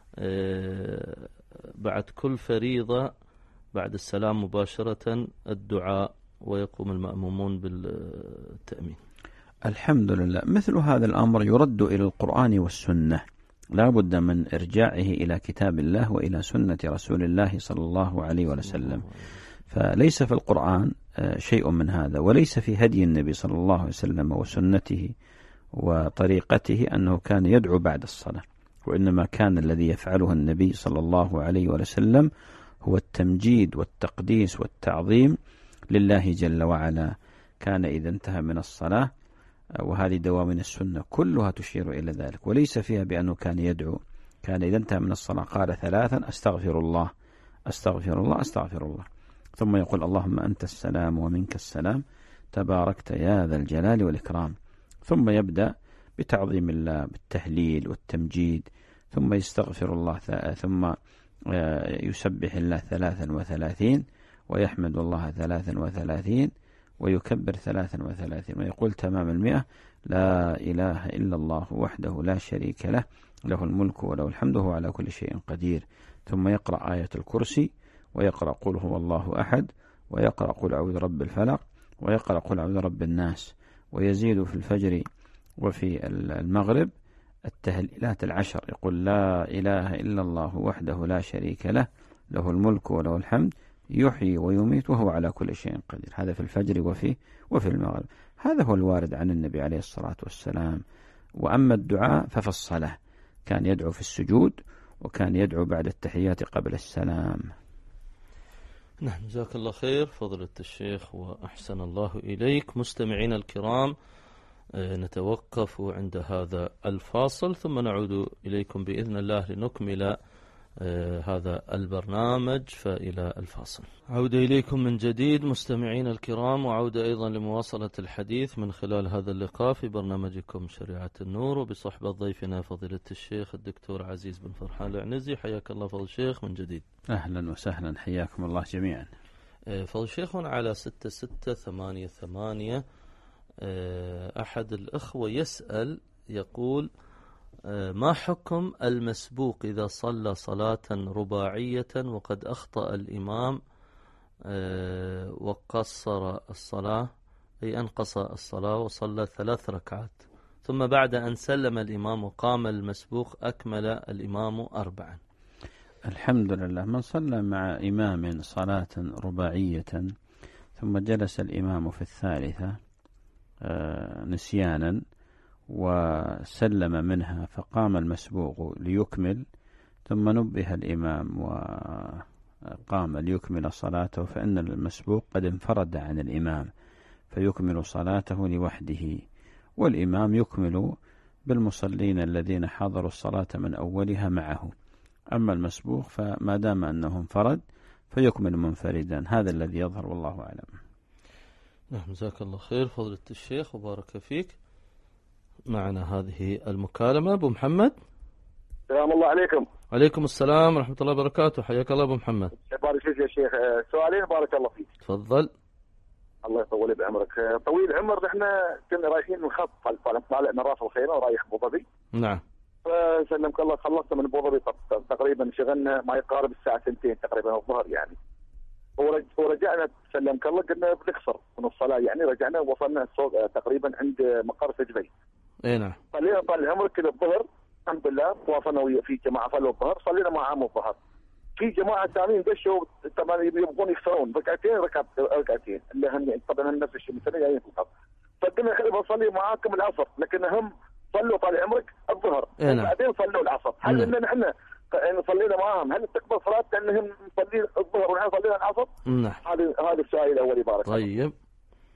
بعد كل فريضة بعد السلام مباشرة الدعاء ويقوم المأمومون بالتأمين. الحمد لله، مثل هذا الأمر يرد إلى القرآن والسنة، لا بد من إرجاعه إلى كتاب الله وإلى سنة رسول الله صلى الله عليه وسلم. فليس في القرآن شيء من هذا، وليس في هدي النبي صلى الله عليه وسلم وسنته وطريقته أنه كان يدعو بعد الصلاة، وإنما كان الذي يفعله النبي صلى الله عليه وسلم هو التمجيد والتقديس والتعظيم لله جل وعلا. كان إذا انتهى من الصلاة، وهذه دوامين السنة كلها تشير إلى ذلك، وليس فيها بأنه كان يدعو. كان إذا انتهى من الصلاة قال ثلاثا أستغفر الله أستغفر الله أستغفر الله، ثم يقول اللهم أنت السلام ومنك السلام تباركت يا ذا الجلال والإكرام، ثم يبدأ بتعظيم الله بالتهليل والتمجيد، ثم يستغفر الله، ثم يسبح الله ثلاثا وثلاثين، ويحمد الله ثلاثا وثلاثين، ويكبر ثلاثا وثلاثين، ويقول تمام المئة لا إله إلا الله وحده لا شريك له له الملك وله الحمد وهو على كل شيء قدير. ثم يقرأ آية الكرسي، ويقرأ قل هو الله أحد، ويقرأ قل أعوذ رب الفلق، ويقرأ قل أعوذ رب الناس، ويزيد في الفجر وفي المغرب التهليلات العشر، يقول لا إله إلا الله وحده لا شريك له له الملك وله الحمد يحيي ويميت وهو على كل شيء قدير. هذا في الفجر وفي وفي المغرب. هذا هو الوارد عن النبي عليه الصلاة والسلام. وأما الدعاء ففي الصلاة كان يدعو في السجود، وكان يدعو بعد التحيات قبل السلام. نعم جزاك الله خير فضيلة الشيخ وأحسن الله إليك. مستمعين الكرام، نتوقف عند هذا الفاصل ثم نعود إليكم بإذن الله لنكمل هذا البرنامج. فإلى الفاصل. عودة إليكم من جديد مستمعين الكرام، وعودة أيضا لمواصلة الحديث من خلال هذا اللقاء في برنامجكم شريعة النور، وبصحبة ضيفنا فضيلة الشيخ الدكتور عزيز بن فرحان العنزي. حياك الله فضل الشيخ من جديد. أهلا وسهلا، حياكم الله جميعا. فضل الشيخ على ستة ستة ثمانية ثمانية أحد الأخوة يسأل يقول ما حكم المسبوق إذا صلى صلاة رباعية وقد أخطأ الإمام وقصر الصلاة، أي أنقص الصلاة وصلى ثلاث ركعات، ثم بعد أن سلم الإمام وقام المسبوق أكمل الإمام أربعا؟ الحمد لله، من صلى مع إمام صلاة رباعية ثم جلس الإمام في الثالثة نسيانا وسلم منها فقام المسبوق ليكمل، ثم نبه الإمام وقام ليكمل صلاته، فإن المسبوق قد انفرد عن الإمام فيكمل صلاته لوحده، والإمام يكمل بالمصلين الذين حضروا الصلاة من أولها معه. أما المسبوق فما دام أنه انفرد فيكمل منفردا. هذا الذي يظهر والله أعلم. نعم جزاك الله خير فضيلة الشيخ وبارك فيك. معنا هذه المكالمة. أبو محمد. السلام الله عليكم. عليكم السلام ورحمة الله وبركاته. حياك الله أبو محمد. بارك فيك يا شيخ. سؤالين بارك الله فيك. تفضل. الله يطول بعمرك. طويل العمر، احنا كنا رايحين من خط طالع من راس الخيمة ورايح ابو ظبي. نعم. فسلمك الله خلصت من ابو ظبي تقريبا شغلنا ما يقارب الساعة سنتين تقريبا الظهر يعني. ورجعنا سلمك الله قلنا بنقصر من الصلاة يعني، رجعنا وصلنا تقريبا عند مقر سجبي. اي نعم. صلينا طال عمرك كذا الظهر الحمد لله، وافقنا في جماعة صلوا الظهر، صلينا معهم الظهر. في جماعة ثانيين دشوا طبعا يبغون يكسرون ركعتين ركعت ركعتين اللي هم طبعا نفس الشيء مثلا جايين في الخط. فقلنا خلينا نصلي معاكم العصر، لكن هم صلوا طال عمرك الظهر وبعدين صلوا العصر. هل ان احنا صلينا معاهم هل تقبل صلاه انهم مصلين الظهر ونحن صلينا العصر؟ نعم. هذا هذا السؤال الاولي بارك. طيب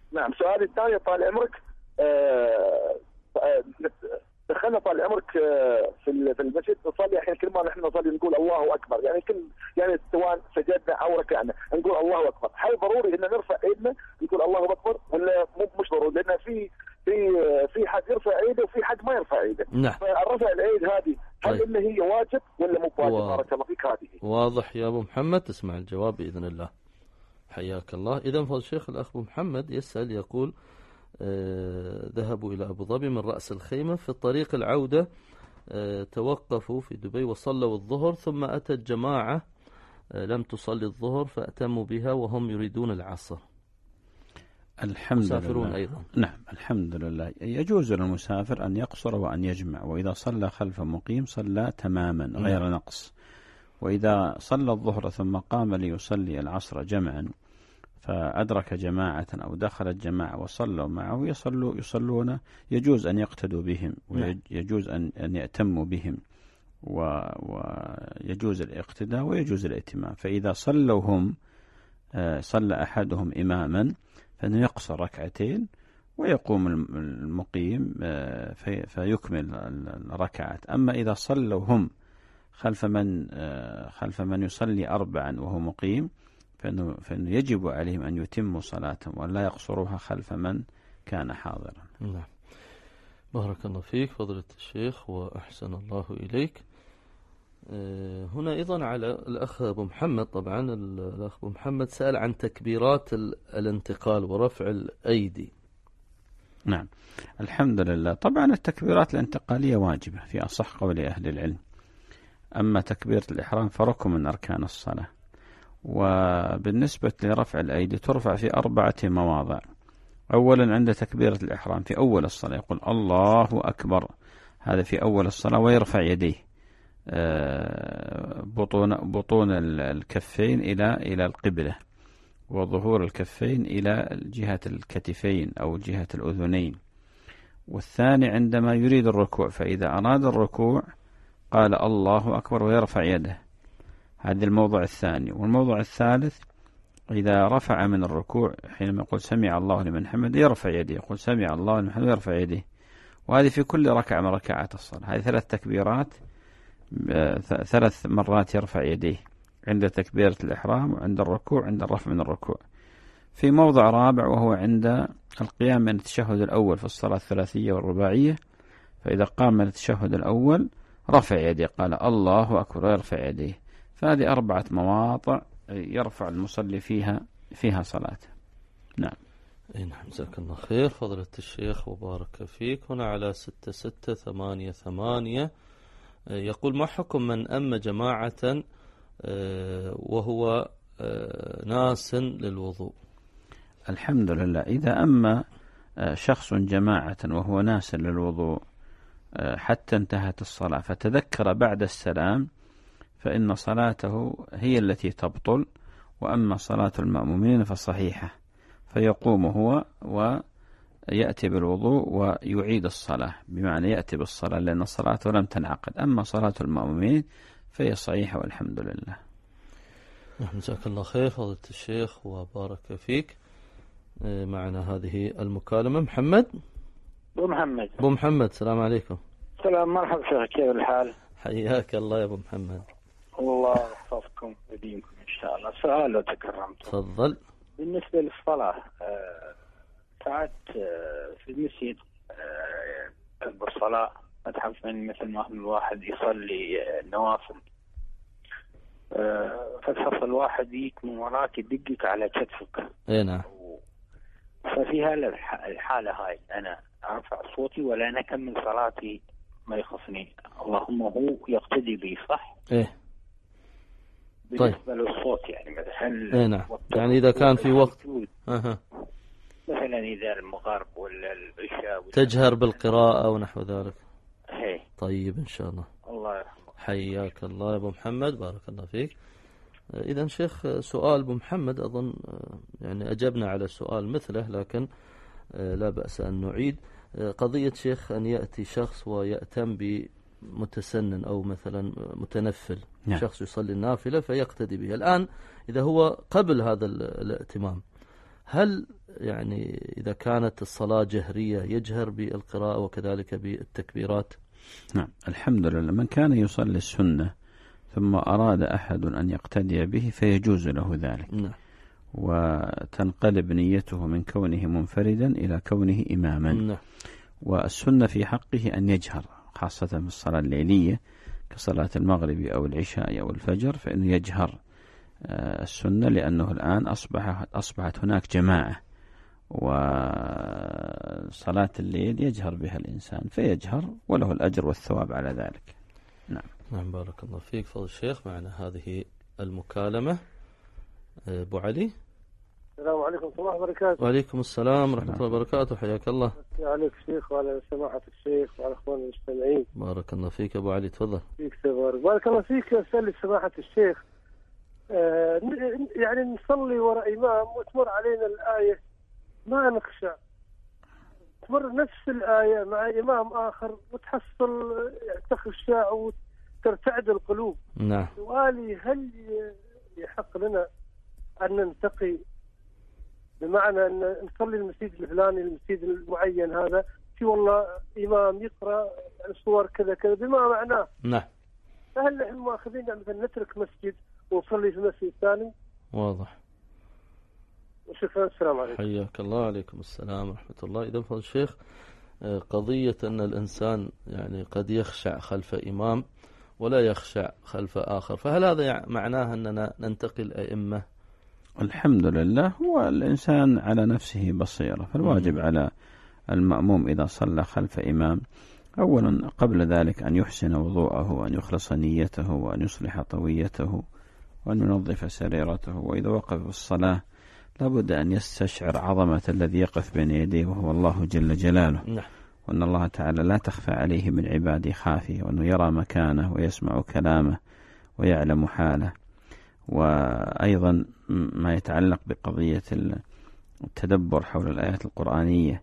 نعم. سؤالي الثاني طال عمرك، آه دخلنا طال عمرك في في المسجد نصلي، الحين كل ما نحن نصلي نقول الله اكبر، يعني كل يعني سواء سجدنا او ركعنا نقول الله اكبر، هل ضروري ان نرفع ايدنا نقول الله اكبر ولا مو مش ضروري؟ لان في في في حد يرفع ايده وفي حد ما يرفع ايده. نعم. فالرفع الايد هذه هل طيب. ان هي واجب ولا مو واجب؟ و... بارك الله فيك. هذه واضح يا ابو محمد، تسمع الجواب باذن الله. حياك الله. اذا فضل الشيخ الاخ ابو محمد يسال يقول آه ذهبوا الى ابو ظبي من راس الخيمه، في الطريق العوده آه توقفوا في دبي وصلوا الظهر، ثم اتت جماعه آه لم تصلي الظهر فاتموا بها وهم يريدون العصر. الحمد مسافرون لله. أيضا. نعم الحمد لله. يجوز للمسافر أن يقصر وأن يجمع، وإذا صلى خلف مقيم صلى تماما غير نعم. نقص. وإذا صلى الظهر ثم قام ليصلي العصر جمعا فأدرك جماعة أو دخلت جماعة وصلوا معه يصلوا يصلون، يجوز أن يقتدوا بهم ويجوز أن أن يأتموا بهم، ويجوز الاقتداء ويجوز الائتمام. فإذا صلوا هم صلى أحدهم إماما فإنه يقصر ركعتين ويقوم المقيم فيكمل الركعات. أما إذا صلوا هم خلف من خلف من يصلي أربعا وهو مقيم فإنه, فإنه يجب عليهم أن يتموا صلاتهم ولا يقصروها خلف من كان حاضرا. نعم. بارك الله فيك فضيلة الشيخ وأحسن الله إليك. هنا أيضا على الأخ أبو محمد، طبعا الأخ أبو محمد سأل عن تكبيرات الانتقال ورفع الأيدي. نعم الحمد لله. طبعا التكبيرات الانتقالية واجبة في أصح قول أهل العلم، أما تكبيرة الإحرام فركن من أركان الصلاة. وبالنسبة لرفع الأيدي ترفع في أربعة مواضع. أولا عند تكبيرة الإحرام في أول الصلاة يقول الله أكبر، هذا في أول الصلاة، ويرفع يديه بطون بطون الكفين إلى إلى القبلة، وظهور الكفين إلى جهة الكتفين أو جهة الأذنين. والثاني عندما يريد الركوع، فإذا أراد الركوع قال الله أكبر ويرفع يده، هذا الموضع الثاني. والموضع الثالث إذا رفع من الركوع حينما يقول سمع الله لمن حمد يرفع يده، يقول سمع الله لمن حمد ويرفع يده. وهذه في كل ركعة من ركعات الصلاة. هذه ثلاث تكبيرات، ثلاث مرات يرفع يديه عند تكبيرة الإحرام وعند الركوع عند الرفع من الركوع. في موضع رابع وهو عند القيام من التشهد الأول في الصلاة الثلاثية والرباعية، فإذا قام من التشهد الأول رفع يديه قال الله أكبر ويرفع يديه. فهذه أربعة مواضع يرفع المصلي فيها فيها صلاته. نعم. نعم جزاك الله خير فضيلة الشيخ وبارك فيك. هنا على ستة ستة ثمانية ثمانية يقول ما حكم من أم جماعة وهو ناس للوضوء؟ الحمد لله. إذا أم شخص جماعة وهو ناس للوضوء حتى انتهت الصلاة فتذكر بعد السلام فإن صلاته هي التي تبطل، وأما صلاة المأمومين فصحيحة، فيقوم هو ويأتي بالوضوء ويعيد الصلاة، بمعنى يأتي بالصلاة لأن صلاته لم تنعقد. أما صلاة المأمومين فهي صحيحة والحمد لله. جزاك الله خير فضيلة الشيخ وبارك فيك. معنا هذه المكالمة. محمد أبو محمد أبو محمد السلام عليكم. السلام، مرحبا شيخ، كيف الحال؟ حياك الله يا أبو محمد. الله يحفظكم ويديمكم إن شاء الله. سؤال لو تكرمت. تفضل. بالنسبة للصلاة ساعات في المسجد قبل الصلاة أتحف من مثل ما الواحد يصلي النوافل فتحصل الواحد يجيك من وراك يدقك على كتفك. اي نعم. ففي هالحالة هاي أنا أرفع صوتي ولا أنا أكمل صلاتي ما يخصني، اللهم هو يقتدي بي صح؟ إيه. بالنسبة للصوت يعني مثلا. إيه نعم. يعني إذا كان في وقت أها. مثلا إذا المغرب ولا العشاء تجهر بالقراءة ونحو ذلك. هي. طيب إن شاء الله. الله يرحمه. حياك الله يا أبو محمد بارك الله فيك. إذا شيخ سؤال أبو محمد أظن يعني أجبنا على سؤال مثله، لكن لا بأس أن نعيد. قضية شيخ أن يأتي شخص ويأتم بمتسنن أو مثلا متنفل. نعم. شخص يصلي النافلة فيقتدي به. الآن إذا هو قبل هذا الائتمام هل يعني إذا كانت الصلاة جهرية يجهر بالقراءة وكذلك بالتكبيرات؟ نعم الحمد لله. من كان يصلي السنة ثم أراد أحد أن يقتدي به فيجوز له ذلك. نعم. وتنقلب نيته من كونه منفردا إلى كونه إماما. نعم. والسنة في حقه أن يجهر خاصة في الصلاة الليلية كصلاة المغرب أو العشاء أو الفجر، فإنه يجهر السنة، لأنه الآن أصبح أصبحت هناك جماعة، وصلاة الليل يجهر بها الإنسان فيجهر وله الأجر والثواب على ذلك. نعم. نعم بارك الله فيك فضل الشيخ. معنا هذه المكالمة. أبو علي. السلام عليكم ورحمة الله وبركاته. وعليكم السلام ورحمة الله وبركاته. حياك الله. عليك الشيخ وعلى سماحة الشيخ وعلى أخوان المستمعين. بارك الله فيك أبو علي، تفضل. فيك تبارك. بارك الله فيك. أسأل سماحة الشيخ، آه يعني نصلي وراء إمام وتمر علينا الآية ما نخشع، تمر نفس الآية مع إمام آخر وتحصل تخشع وترتعد القلوب. نعم. سؤالي، هل يحق لنا أن ننتقي، بمعنى أن نصلي المسجد الفلاني المسجد المعين هذا في والله إمام يقرأ صور كذا كذا بما معناه؟ نعم. فهل نحن مؤاخذين مثلا نترك مسجد ونصلي في المسجد الثاني؟ واضح. شكرا. السلام عليكم. حياك الله. عليكم السلام ورحمة الله. إذا فضل الشيخ، قضية أن الإنسان يعني قد يخشع خلف إمام ولا يخشع خلف آخر، فهل هذا معناه أننا ننتقي الأئمة؟ الحمد لله. هو الإنسان على نفسه بصيرة، فالواجب م. على المأموم إذا صلى خلف إمام أولا قبل ذلك أن يحسن وضوءه وأن يخلص نيته وأن يصلح طويته وأن ينظف سريرته، وإذا وقف في الصلاة لابد أن يستشعر عظمة الذي يقف بين يديه وهو الله جل جلاله. نعم. وأن الله تعالى لا تخفى عليه من عباده خافية، وأنه يرى مكانه ويسمع كلامه ويعلم حاله. وأيضا ما يتعلق بقضية التدبر حول الآيات القرآنية،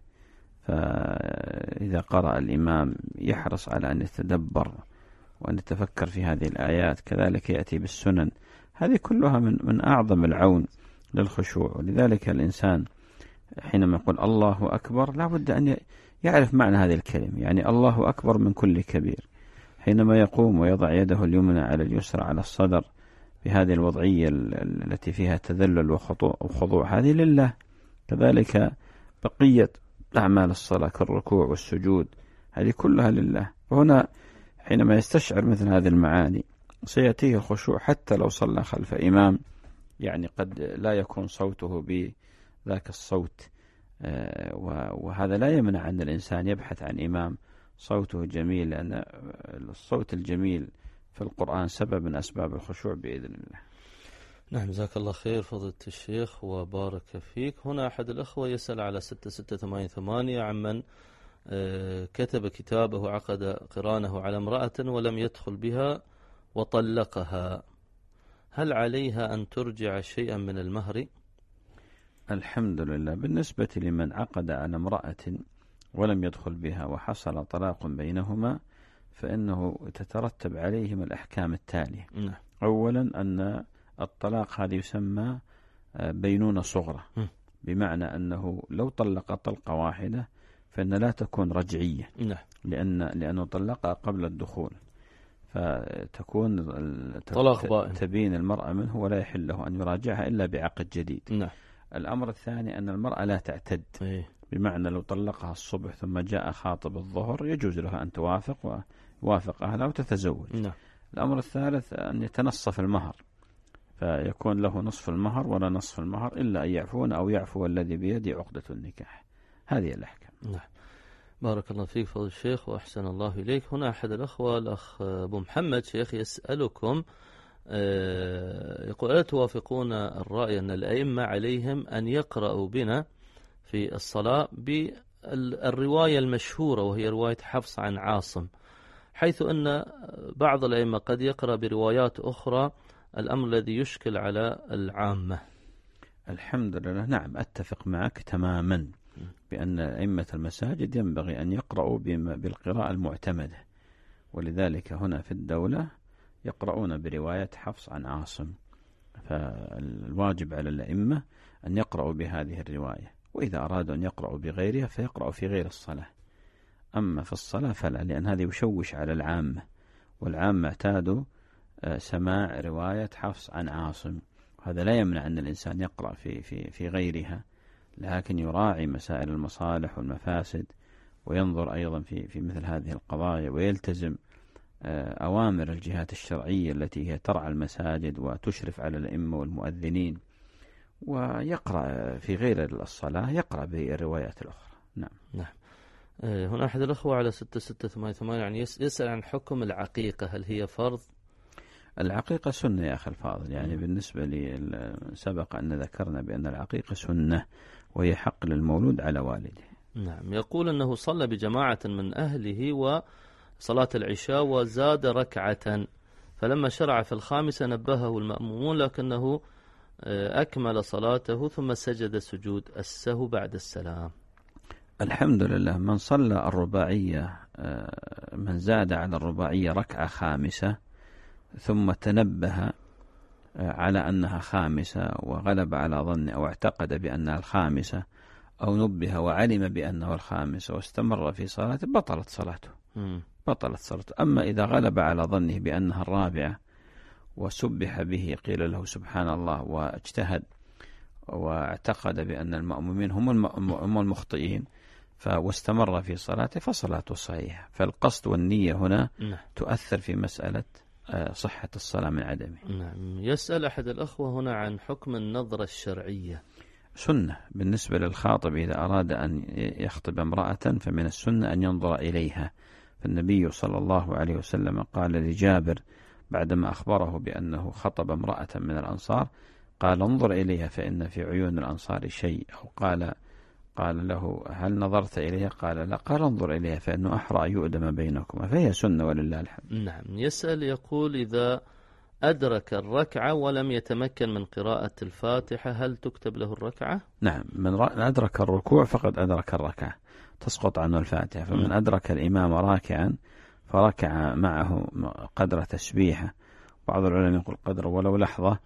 فإذا قرأ الإمام يحرص على أن يتدبر وأن يتفكر في هذه الآيات، كذلك يأتي بالسنن. هذه كلها من من أعظم العون للخشوع. ولذلك الإنسان حينما يقول الله أكبر لا بد أن يعرف معنى هذه الكلمة، يعني الله أكبر من كل كبير. حينما يقوم ويضع يده اليمنى على اليسرى على الصدر بهذه الوضعية التي فيها تذلل وخضوع، هذه لله. كذلك بقية أعمال الصلاة كالركوع والسجود هذه كلها لله. وهنا حينما يستشعر مثل هذه المعاني سيأتيه الخشوع حتى لو صلى خلف إمام يعني قد لا يكون صوته بذاك الصوت، وهذا لا يمنع أن الإنسان يبحث عن إمام صوته جميل، لأن الصوت الجميل في القرآن سبب من أسباب الخشوع بإذن الله. نعم جزاك الله خير فضيلة الشيخ وبارك فيك. هنا أحد الأخوة يسأل على ستة ستة ثمانية ثمانية عمن كتب كتابه عقد قرانه على امرأة ولم يدخل بها وطلقها، هل عليها أن ترجع شيئا من المهر؟ الحمد لله. بالنسبة لمن عقد على امرأة ولم يدخل بها وحصل طلاق بينهما فإنه تترتب عليهم الأحكام التالية. نعم. أولا أن الطلاق هذا يسمى بينونة صغرى، بمعنى أنه لو طلق طلقة واحدة فإن لا تكون رجعية. نعم. لأن لأنه طلقها قبل الدخول، فتكون طلاق بائن تبين المرأة منه ولا يحل له أن يراجعها إلا بعقد جديد. نعم. الأمر الثاني أن المرأة لا تعتد، إيه؟ بمعنى لو طلقها الصبح ثم جاء خاطب الظهر يجوز لها أن توافق ووافق أهلها وتتزوج. نعم. الأمر الثالث أن يتنصف المهر، فيكون له نصف المهر ولا نصف المهر إلا أن يعفون أو يعفو الذي بيده عقدة النكاح. هذه الأحكام. نعم. بارك الله فيك فضل الشيخ وأحسن الله إليك. هنا أحد الأخوة الأخ أبو محمد شيخ يسألكم، يقول: ألا توافقون الرأي أن الأئمة عليهم أن يقرأوا بنا في الصلاة بالرواية المشهورة وهي رواية حفص عن عاصم، حيث أن بعض الأئمة قد يقرأ بروايات أخرى، الأمر الذي يشكل على العامة؟ الحمد لله. نعم أتفق معك تماما بأن أئمة المساجد ينبغي أن يقرأوا بالقراءة المعتمدة، ولذلك هنا في الدولة يقرؤون برواية حفص عن عاصم. فالواجب على الأئمة أن يقرأوا بهذه الرواية، وإذا أرادوا أن يقرأوا بغيرها فيقرأوا في غير الصلاة. أما في الصلاة فلا، لأن هذا يشوش على العامة، والعامة اعتادوا سماع رواية حفص عن عاصم، وهذا لا يمنع أن الإنسان يقرأ في, في, في غيرها، لكن يراعي مسائل المصالح والمفاسد، وينظر أيضا في, في مثل هذه القضايا، ويلتزم أوامر الجهات الشرعية التي هي ترعى المساجد وتشرف على الأئمة والمؤذنين، ويقرأ في غير الصلاة يقرأ بالروايات الأخرى. نعم. نعم. هنا أحد الأخوة على ستة ستة ثمانية ثمانية يعني يسأل عن حكم العقيقة، هل هي فرض؟ العقيقة سنة يا أخي الفاضل، يعني م. بالنسبة لي سبق أن ذكرنا بأن العقيقة سنة، وهي حق للمولود على والده. نعم. يقول أنه صلى بجماعة من أهله وصلاة العشاء وزاد ركعة، فلما شرع في الخامسة نبهه المأمومون لكنه أكمل صلاته ثم سجد سجود السهو بعد السلام. الحمد لله، من صلى الرباعية، من زاد على الرباعية ركعة خامسة ثم تنبه على أنها خامسة وغلب على ظنه أو اعتقد بأنها الخامسة، أو نبه وعلم بأنه الخامسة واستمر في صلاته، بطلت صلاته م. بطلت صلاته. أما إذا غلب على ظنه بأنها الرابعة وسبح به، قيل له سبحان الله، واجتهد واعتقد بأن المأمومين هم المخطئين واستمر في صلاته، فصلاته صحيحة. فالقصد والنية هنا نعم. تؤثر في مسألة صحة الصلاة من عدمه. نعم. يسأل أحد الأخوة هنا عن حكم النظرة الشرعية. سنة بالنسبة للخاطب إذا أراد أن يخطب امرأة فمن السنة أن ينظر إليها، فالنبي صلى الله عليه وسلم قال لجابر بعدما أخبره بأنه خطب امرأة من الأنصار، قال انظر إليها فإن في عيون الأنصار شيء، أو قال قال له هل نظرت إليها؟ قال لا، قال انظر إليها فإنه أحرى يؤدم بينكما، فهي سنة ولله الحمد. نعم. يسأل يقول إذا أدرك الركعة ولم يتمكن من قراءة الفاتحة هل تكتب له الركعة؟ نعم، من أدرك الركوع فقد أدرك الركعة، تسقط عنه الفاتحة. فمن أدرك الإمام راكعا فركع معه قدر تسبيحه، بعض العلماء يقول قدر ولو لحظة،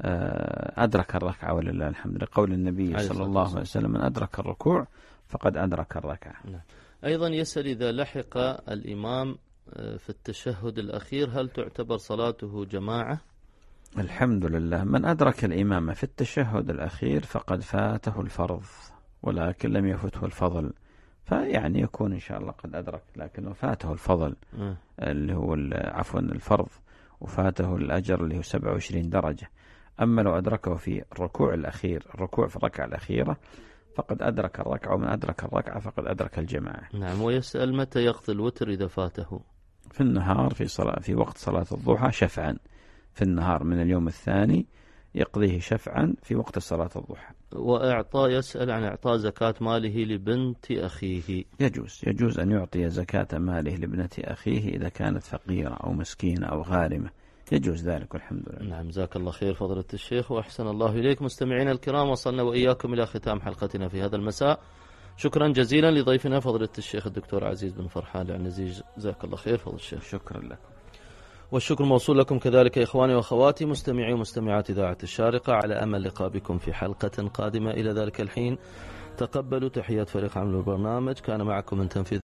أدرك الركعة ولله الحمد، لقول النبي صلى الله عليه وسلم من أدرك الركوع فقد أدرك الركعة. نعم. أيضا يسأل إذا لحق الإمام في التشهد الأخير هل تعتبر صلاته جماعة؟ الحمد لله، من أدرك الإمام في التشهد الأخير فقد فاته الفرض ولكن لم يفته الفضل، فيعني يكون إن شاء الله قد أدرك لكنه فاته الفضل م. اللي هو عفوا الفرض، وفاته الأجر اللي هو سبعة وعشرين درجة. أما لو أدركه في الركوع الأخير، الركوع في الركعة الأخيرة، فقد أدرك الركعة، ومن أدرك الركعة فقد أدرك الجماعة. نعم. ويسأل متى يقضي الوتر إذا فاته؟ في النهار، في صلاة في وقت صلاة الضحى شفعا، في النهار من اليوم الثاني يقضيه شفعا في وقت صلاة الضحى. وإعطاء يسأل عن إعطاء زكاة ماله لبنت أخيه. يجوز يجوز أن يعطي زكاة ماله لابنة أخيه إذا كانت فقيرة أو مسكينة أو غارمة، يجوز ذلك والحمد لله. نعم. جزاك الله خير فضيلة الشيخ وأحسن الله إليك. مستمعينا الكرام، وصلنا وإياكم إلى ختام حلقتنا في هذا المساء. شكرا جزيلا لضيفنا فضيلة الشيخ الدكتور عزيز بن فرحان العنزي، جزاك الله خير فضيلة الشيخ. شكرا لكم. والشكر موصول لكم كذلك إخواني وأخواتي مستمعي ومستمعات إذاعة الشارقة، على أمل لقاء بكم في حلقة قادمة. إلى ذلك الحين تقبلوا تحيات فريق عمل البرنامج، كان معكم من تنفيذ